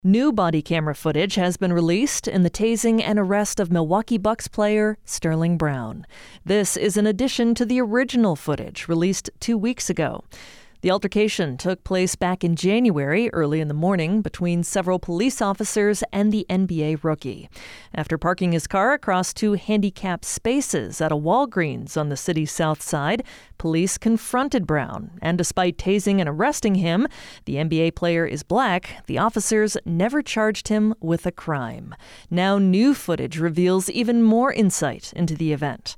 New body camera footage has been released in the tasing and arrest of Milwaukee Bucks player Sterling Brown. This is in addition to the original footage released 2 weeks ago. The altercation took place back in January, early in the morning, between several police officers and the NBA rookie. After parking his car across two handicapped spaces at a Walgreens on the city's south side, police confronted Brown. And despite tasing and arresting him, the NBA player is black, the officers never charged him with a crime. Now new footage reveals even more insight into the event.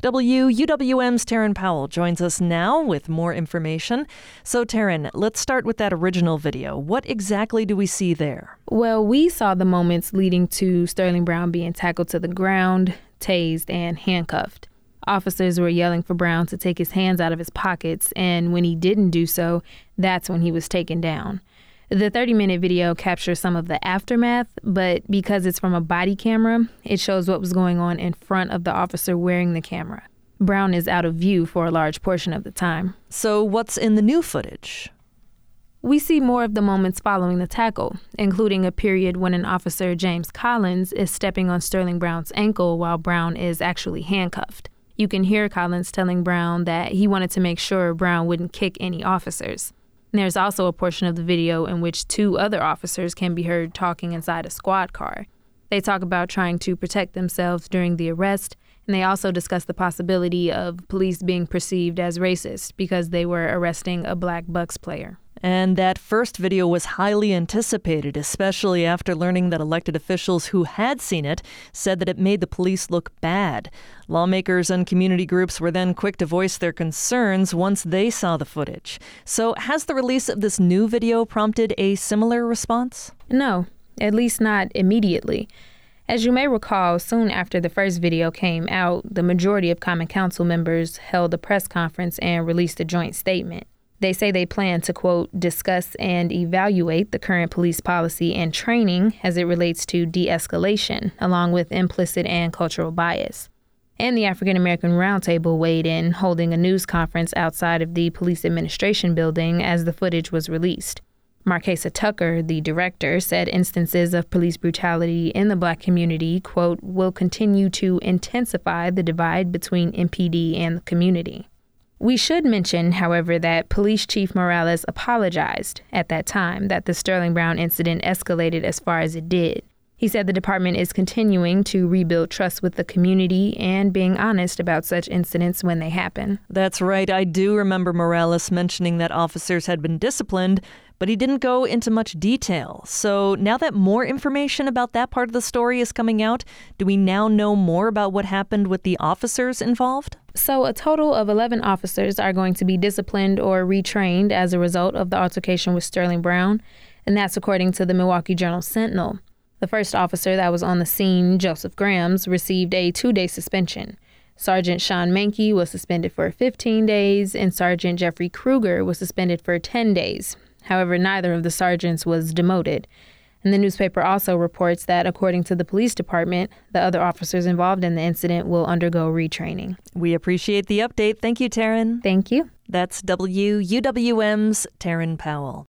WUWM's Taryn Powell joins us now with more information. So Taryn, let's start with that original video. What exactly do we see there? Well, we saw the moments leading to Sterling Brown being tackled to the ground, tased, and handcuffed. Officers were yelling for Brown to take his hands out of his pockets, and when he didn't do so, that's when he was taken down. The 30-minute video captures some of the aftermath, but because it's from a body camera, it shows what was going on in front of the officer wearing the camera. Brown is out of view for a large portion of the time. So what's in the new footage? We see more of the moments following the tackle, including a period when an officer, James Collins, is stepping on Sterling Brown's ankle while Brown is actually handcuffed. You can hear Collins telling Brown that he wanted to make sure Brown wouldn't kick any officers. There's also a portion of the video in which two other officers can be heard talking inside a squad car. They talk about trying to protect themselves during the arrest, and they also discuss the possibility of police being perceived as racist because they were arresting a black Bucks player. And that first video was highly anticipated, especially after learning that elected officials who had seen it said that it made the police look bad. Lawmakers and community groups were then quick to voice their concerns once they saw the footage. So has the release of this new video prompted a similar response? No, at least not immediately. As you may recall, soon after the first video came out, the majority of Common Council members held a press conference and released a joint statement. They say they plan to, quote, discuss and evaluate the current police policy and training as it relates to de-escalation, along with implicit and cultural bias. And the African American Roundtable weighed in, holding a news conference outside of the police administration building as the footage was released. Marquesa Tucker, the director, said instances of police brutality in the black community, quote, will continue to intensify the divide between MPD and the community. We should mention, however, that Police Chief Morales apologized at that time that the Sterling Brown incident escalated as far as it did. He said the department is continuing to rebuild trust with the community and being honest about such incidents when they happen. That's right. I do remember Morales mentioning that officers had been disciplined, but he didn't go into much detail. So now that more information about that part of the story is coming out, do we now know more about what happened with the officers involved? So a total of 11 officers are going to be disciplined or retrained as a result of the altercation with Sterling Brown, and that's according to the Milwaukee Journal-Sentinel. The first officer that was on the scene, Joseph Grams, received a 2-day suspension. Sergeant Sean Mankey was suspended for 15 days, and Sergeant Jeffrey Kruger was suspended for 10 days. However, neither of the sergeants was demoted. And the newspaper also reports that, according to the police department, the other officers involved in the incident will undergo retraining. We appreciate the update. Thank you, Taryn. Thank you. That's WUWM's Taryn Powell.